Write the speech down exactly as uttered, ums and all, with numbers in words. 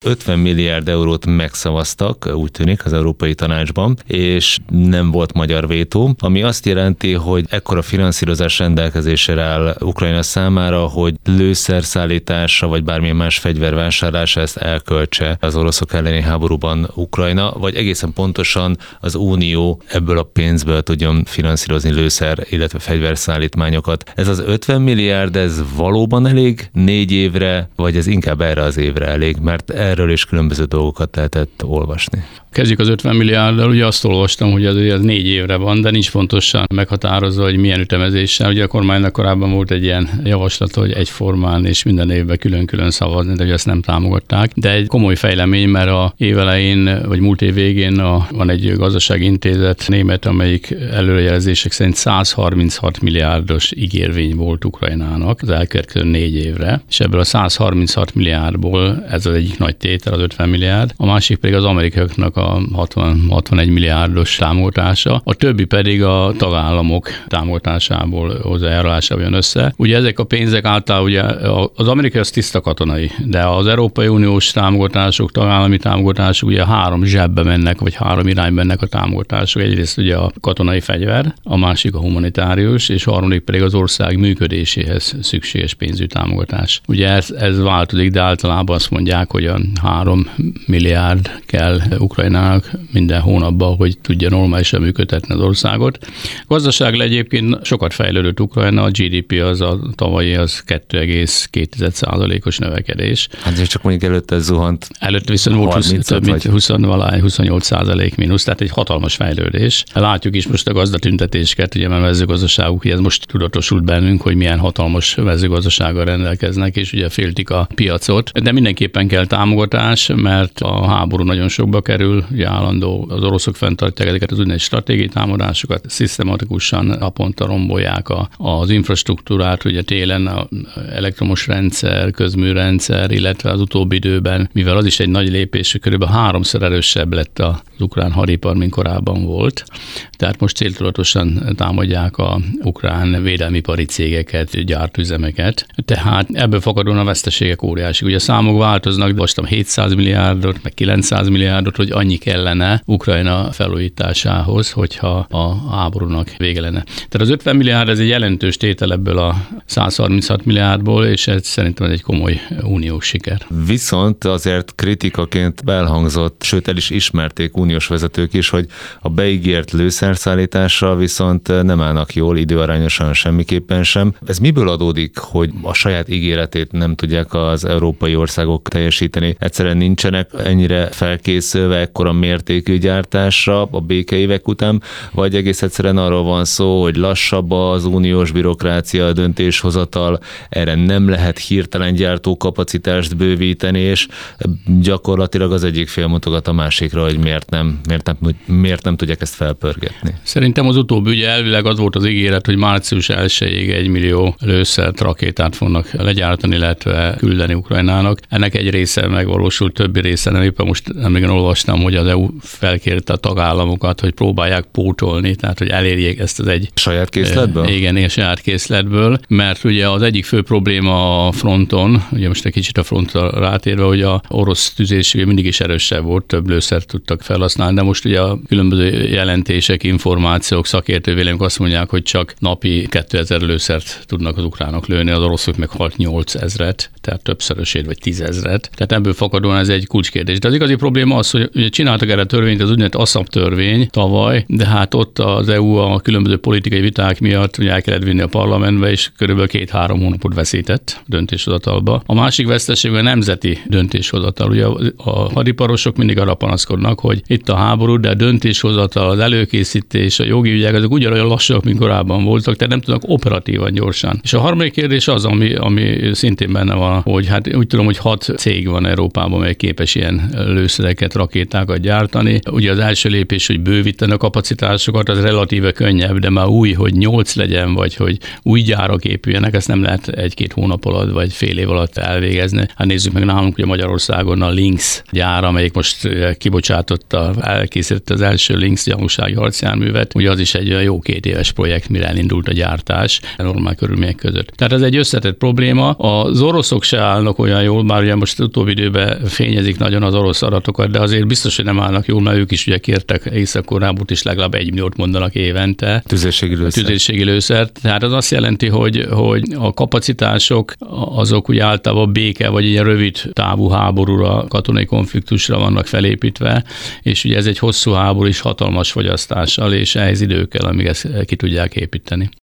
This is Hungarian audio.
ötven milliárd eurót megszavaztak, úgy tűnik az Európai Tanácsban, és nem volt magyar vétó, ami azt jelenti, hogy ekkora finanszírozás rendelkezésre áll Ukrajna számára, hogy lőszerszállítása vagy bármilyen más fegyvervásárlása ezt elköltse az oroszok elleni háborúban Ukrajna, vagy egészen pontosan az Unió ebből a pénzből tudjon finanszírozni lőszer, illetve fegyverszállítmányokat. Ez az ötven milliárd, ez valóban elég négy évre, vagy ez inkább erre az évre elég, mert erről is különböző dolgokat lehetett olvasni. Kezdjük az ötven milliárddal, ugye azt olvastam, hogy az, az négy évre van, de nincs pontosan meghatározva, hogy milyen ütemezéssel. Ugye a kormánynak korábban volt egy ilyen javaslat, hogy egyformán és minden évben külön-külön szavazni, de ugye ezt nem támogatták. De egy komoly fejlemény, mert a évelején, vagy múlt év végén a, van egy gazdasági intézet német, amelyik előrejelzések szerint száz harminchat milliárdos ígérvény volt Ukrajnának az elkövetkező négy évre, és ebből a száz harminchat milliárdból ez az egyik nagy tétel, az ötven milliárd, a másik pedig az amerikaiaknak a hatvan hatvanegy milliárdos támogatása, a többi pedig a tagállamok támogatásából hozzájárulása jön össze. Ugye ezek a pénzek általában ugye az amerikai az tiszta katonai, de az Európai Uniós támogatások, tagállami támogatások ugye három zsebbe mennek, vagy három irányba mennek a támogatások. Egyrészt ugye a katonai fegyver, a másik a humanitárius, és a harmadik pedig az ország működéséhez szükséges pénzügyi támogatás. Ugye ez, ez változik, de általában azt mondják, hogy a három milliárd kell Ukrajnának minden hónapban, hogy tudja normálisan működtetni az országot. A gazdaság egyébként sokat fejlődött Ukrajna, a gé dé pé az a tavalyi az kettő egész két százalékos növekedés. Hát csak mondjuk előtte zuhant. Előtte viszont volt húsz, több mint húsz, huszonnyolc százalék mínusz, tehát egy hatalmas fejlődés. Látjuk is most a gazdatüntetéseket, ugye, mert mezőgazdaságuk, ugye ez most tudatosult bennünk, hogy milyen hatalmas mezőgazdasággal rendelkeznek, és ugye féltik a piacot. De mindenképpen kell támogatás, mert a háború nagyon sokba kerül, ugye állandó az oroszok fenntartják ezeket az úgynevezett stratégiai támadásokat, szisztematikusan naponta rombolják a, az infrastruktúrát, ugye télen a elektromos rendszer, közműrendszer, illetve az utóbbi időben, mivel az is egy nagy lépés, körülbelül háromszor erősebb lett az ukrán hadipar, mint korábban volt. Tehát most céltudatosan támadják a ukrán védelmipari cégeket, gyártüzemeket. Tehát ebből fakadóan a veszteségek óriási. Ugye a számok változnak, de most hétszáz milliárdot, meg kilencszáz milliárdot, hogy annyi kellene Ukrajna felújításához, hogyha a háborúnak vége lenne. Tehát az ötven milliárd ez egy jelentős tétel ebből a száz harminchat milliárdból, és ez szerintem egy komoly uniós siker. Viszont azért kritikaként elhangzott, sőt el is ismerték uniós vezetők is, hogy a beígért lőszerszállítással viszont nem állnak jól, időarányosan semmiképpen sem. Ez miből adódik, hogy a saját ígéretét nem tudják az európai országok teljesíteni? Egyszerűen nincsenek ennyire felkészülve ekkora mértékű gyártásra a békeévek után, vagy egész egyszerűen arról van szó, hogy lassabb az uniós bürokrácia, a döntéshozatal, erre nem lehet hirtelen gyártókapacitást bővíteni, és gyakorlatilag az egyik fél mutogat a másikra, hogy miért nem, miért nem, miért nem tudják ezt felpörgetni. Szerintem az utóbbi ugye elvileg az volt az ígéret, hogy március elsejéig egy millió lőszert, rakétát fognak legyártani, illetve küldeni Ukrajnának. Ennek egy része megvalósult, többi része nem. Éppen most emléken olvastam, hogy az é u felkérte a tagállamokat, hogy próbálják pótolni, tehát hogy elérjék ezt az egy... Saját készletből? Igen, igen, saját készletből, mert ugye az egyik fő probléma a fronton, ugye most egy kicsit a frontra rátérve, hogy a orosz tüzés mindig is erősebb volt, több lőszert tudtak felhasználni, de most ugye a különböző jelentések, információk, szakértő vélemények azt mondják, hogy csak napi kétezer lőszert tudnak az ukránok lőni, az oroszok meg hat-nyolc ezret, tehát többszörösét vagy tízezret. Tehát ebből fakadóan ez egy kulcskérdés. De az igazi probléma az, hogy ugye csináltak erre a törvényt, az úgynevezett ASAP törvény tavaly, de hát ott az é u a különböző politikai viták miatt ugye el kellett vinni a parlamentbe, és körülbelül két-három hónapot veszített döntéshozatalba. A másik veszteség a nemzeti döntéshozatal. Ugye a hadiparosok mindig arra panaszkodnak, hogy itt a háború, de a döntéshozatal, az előkészítés, a jogi ügyek, azok ugyanolyan lassak, mint korábban voltak, tehát nem tudnak operatívan gyorsan. És a harmadik kérdés az, ami, ami szintén benne van, hogy hát úgy tudom, hogy hat cég van Európában, amely képes ilyen lőszereket, rakétákat gyártani. Ugye az első lépés, hogy bővíteni a kapacitásokat, az relatíve könnyebb, de már új, hogy nyolc legyen, vagy hogy új gyárak épüljenek, ezt nem lehet egy-két hónap alatt, vagy fél év alatt elvégezni. Hát nézzük meg nálunk, ugye Magyarországon a Lynx gyár, amelyik most kibocsátotta, elkészítette az első Lynx gyanúsági harcjárművet. Ugye az is egy jó két éves projekt, mire elindult a gyártás normál körülmények között. Tehát ez egy összetett probléma. Az oroszok se állnak olyan jól, bár ugye most utóbbi időben fényezik nagyon az orosz adatokat, de azért biztos, hogy nem állnak jól, mert ők is ugye kértek Észak-Koreából is legalább egy milliót mondanak évente. Tüzérségi lőszer. Tüzérségi lőszert. Tehát az azt jelenti, hogy, hogy a kapacitások azok ugye általában béke vagy ilyen rövid távú háborúra, katonai konfliktusra vannak felépítve, és ugye ez egy hosszú háború is hatalmas fogyasztással, és ehhez idő kell, amíg ezt ki tudják építeni.